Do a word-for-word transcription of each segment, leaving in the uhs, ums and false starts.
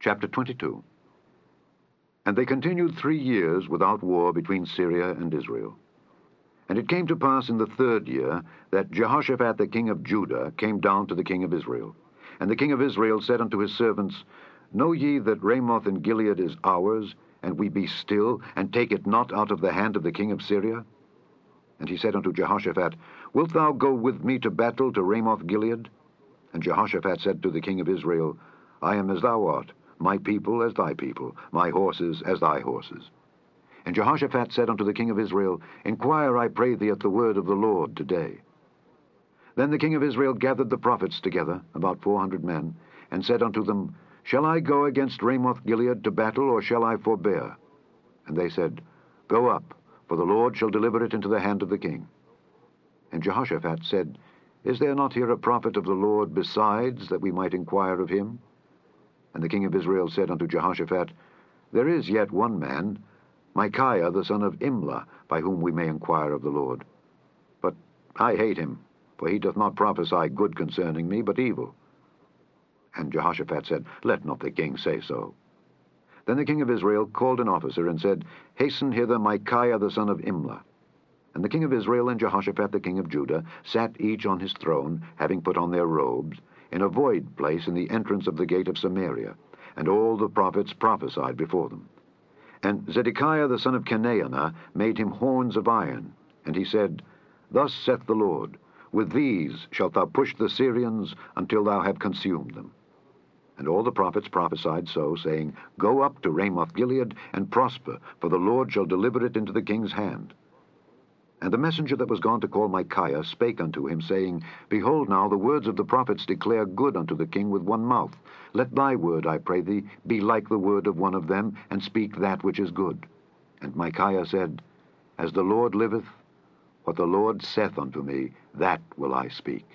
Chapter twenty-two. And they continued three years without war between Syria and Israel. And it came to pass in the third year that Jehoshaphat the king of Judah came down to the king of Israel. And the king of Israel said unto his servants, Know ye that Ramoth in Gilead is ours, and we be still, and take it not out of the hand of the king of Syria? And he said unto Jehoshaphat, Wilt thou go with me to battle to Ramoth Gilead? And Jehoshaphat said to the king of Israel, I am as thou art, my people as thy people, my horses as thy horses. And Jehoshaphat said unto the king of Israel, Inquire, I pray thee, at the word of the Lord today. Then the king of Israel gathered the prophets together, about four hundred men, and said unto them, Shall I go against Ramoth Gilead to battle, or shall I forbear? And they said, Go up, for the Lord shall deliver it into the hand of the king. And Jehoshaphat said, Is there not here a prophet of the Lord besides, that we might inquire of him? And the king of Israel said unto Jehoshaphat, There is yet one man, Micaiah the son of Imlah, by whom we may inquire of the Lord. But I hate him, for he doth not prophesy good concerning me, but evil. And Jehoshaphat said, Let not the king say so. Then the king of Israel called an officer, and said, Hasten hither Micaiah the son of Imlah. And the king of Israel and Jehoshaphat the king of Judah sat each on his throne, having put on their robes, in a void place in the entrance of the gate of Samaria, and all the prophets prophesied before them. And Zedekiah the son of Chenaanah made him horns of iron, and he said, Thus saith the Lord, With these shalt thou push the Syrians until thou have consumed them. And all the prophets prophesied so, saying, Go up to Ramoth Gilead, and prosper, for the Lord shall deliver it into the king's hand. And the messenger that was gone to call Micaiah spake unto him, saying, Behold now, the words of the prophets declare good unto the king with one mouth. Let thy word, I pray thee, be like the word of one of them, and speak that which is good. And Micaiah said, As the Lord liveth, what the Lord saith unto me, that will I speak.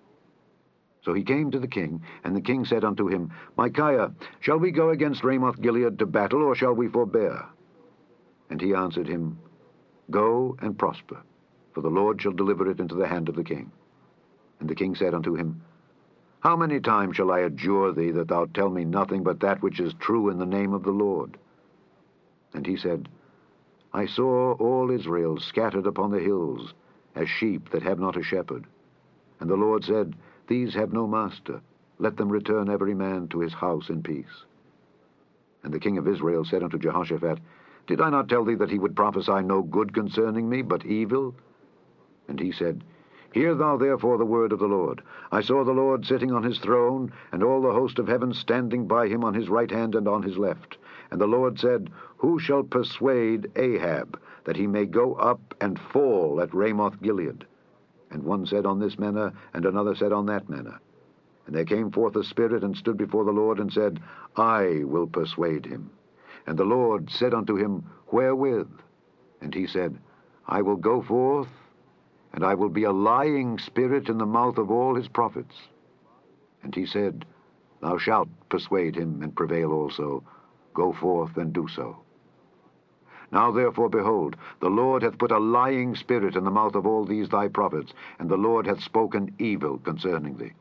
So he came to the king, and the king said unto him, Micaiah, shall we go against Ramoth Gilead to battle, or shall we forbear? And he answered him, Go and prosper, for the Lord shall deliver it into the hand of the king. And the king said unto him, How many times shall I adjure thee that thou tell me nothing but that which is true in the name of the Lord? And he said, I saw all Israel scattered upon the hills, as sheep that have not a shepherd. And the Lord said, These have no master. Let them return every man to his house in peace. And the king of Israel said unto Jehoshaphat, Did I not tell thee that he would prophesy no good concerning me, but evil? And he said, Hear thou therefore the word of the Lord. I saw the Lord sitting on his throne, and all the host of heaven standing by him on his right hand and on his left. And the Lord said, Who shall persuade Ahab, that he may go up and fall at Ramoth Gilead? And one said on this manner, and another said on that manner. And there came forth a spirit, and stood before the Lord, and said, I will persuade him. And the Lord said unto him, Wherewith? And he said, I will go forth, and I will be a lying spirit in the mouth of all his prophets. And he said, Thou shalt persuade him, and prevail also. Go forth and do so. Now therefore, behold, the Lord hath put a lying spirit in the mouth of all these thy prophets, and the Lord hath spoken evil concerning thee.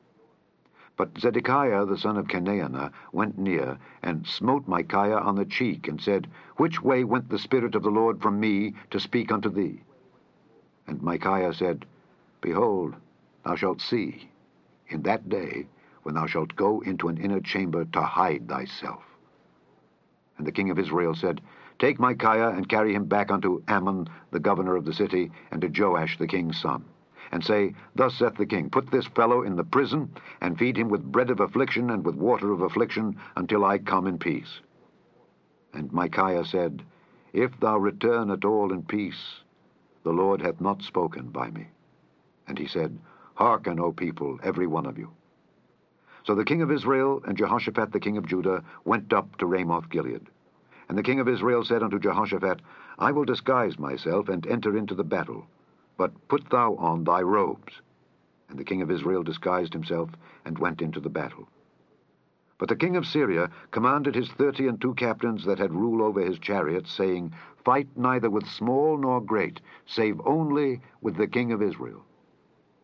But Zedekiah the son of Chenaanah went near, and smote Micaiah on the cheek, and said, Which way went the Spirit of the Lord from me to speak unto thee? And Micaiah said, Behold, thou shalt see, in that day, when thou shalt go into an inner chamber to hide thyself. And the king of Israel said, Take Micaiah, and carry him back unto Amon the governor of the city, and to Joash the king's son. And say, Thus saith the king, Put this fellow in the prison, and feed him with bread of affliction and with water of affliction, until I come in peace. And Micaiah said, If thou return at all in peace, the Lord hath not spoken by me. And he said, Hearken, O people, every one of you. So the king of Israel and Jehoshaphat the king of Judah went up to Ramoth Gilead. And the king of Israel said unto Jehoshaphat, I will disguise myself, and enter into the battle. But put thou on thy robes. And the king of Israel disguised himself, and went into the battle. But the king of Syria commanded his thirty and two captains that had rule over his chariots, saying, Fight neither with small nor great, save only with the king of Israel.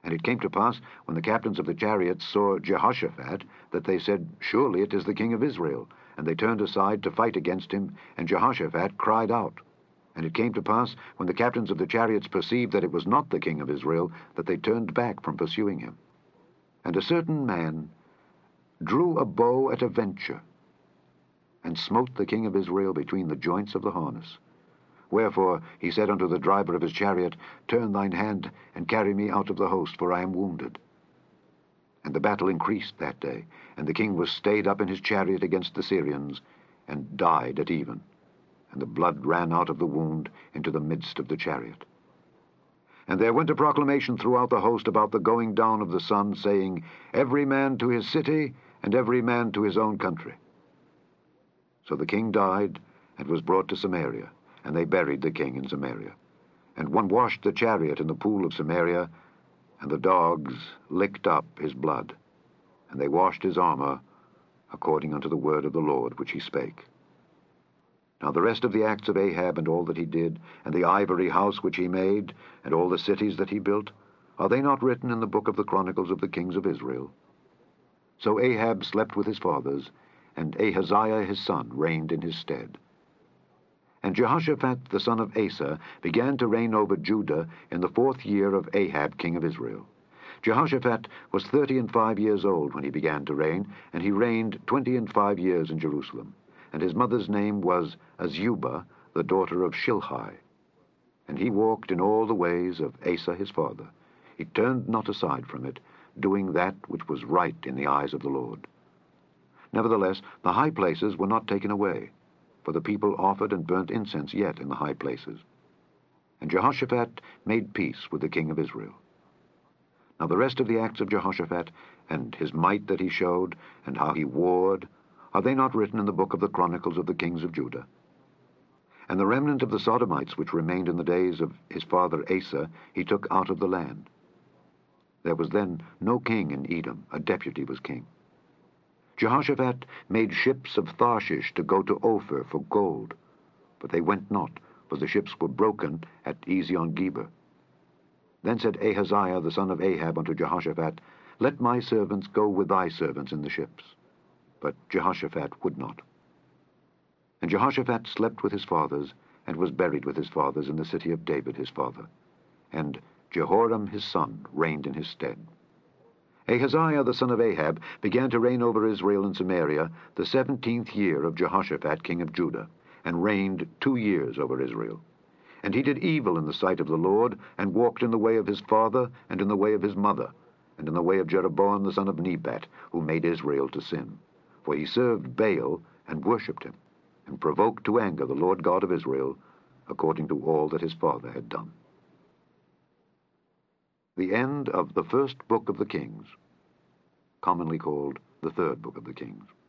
And it came to pass, when the captains of the chariots saw Jehoshaphat, that they said, Surely it is the king of Israel. And they turned aside to fight against him, and Jehoshaphat cried out. And it came to pass, when the captains of the chariots perceived that it was not the king of Israel, that they turned back from pursuing him. And a certain man drew a bow at a venture, and smote the king of Israel between the joints of the harness. Wherefore he said unto the driver of his chariot, Turn thine hand, and carry me out of the host, for I am wounded. And the battle increased that day, and the king was stayed up in his chariot against the Syrians, and died at even. And the blood ran out of the wound into the midst of the chariot. And there went a proclamation throughout the host about the going down of the sun, saying, Every man to his city, and every man to his own country. So the king died, and was brought to Samaria, and they buried the king in Samaria. And one washed the chariot in the pool of Samaria, and the dogs licked up his blood. And they washed his armor, according unto the word of the Lord which he spake. Now the rest of the acts of Ahab, and all that he did, and the ivory house which he made, and all the cities that he built, are they not written in the book of the chronicles of the kings of Israel? So Ahab slept with his fathers, and Ahaziah his son reigned in his stead. And Jehoshaphat the son of Asa began to reign over Judah in the fourth year of Ahab king of Israel. Jehoshaphat was thirty and five years old when he began to reign, and he reigned twenty and five years in Jerusalem. And his mother's name was Azubah, the daughter of Shilhi. And he walked in all the ways of Asa his father. He turned not aside from it, doing that which was right in the eyes of the Lord. Nevertheless, the high places were not taken away, for the people offered and burnt incense yet in the high places. And Jehoshaphat made peace with the king of Israel. Now the rest of the acts of Jehoshaphat, and his might that he showed, and how he warred, are they not written in the book of the chronicles of the kings of Judah? And the remnant of the Sodomites which remained in the days of his father Asa he took out of the land. There was then no king in Edom, a deputy was king. Jehoshaphat made ships of Tharshish to go to Ophir for gold, but they went not, for the ships were broken at Ezion-Geber. Then said Ahaziah the son of Ahab unto Jehoshaphat, Let my servants go with thy servants in the ships. But Jehoshaphat would not. And Jehoshaphat slept with his fathers, and was buried with his fathers in the city of David his father. And Jehoram his son reigned in his stead. Ahaziah the son of Ahab began to reign over Israel and Samaria the seventeenth year of Jehoshaphat king of Judah, and reigned two years over Israel. And he did evil in the sight of the Lord, and walked in the way of his father, and in the way of his mother, and in the way of Jeroboam the son of Nebat, who made Israel to sin. For he served Baal, and worshipped him, and provoked to anger the Lord God of Israel, according to all that his father had done. The end of the first book of the Kings, commonly called the third book of the Kings.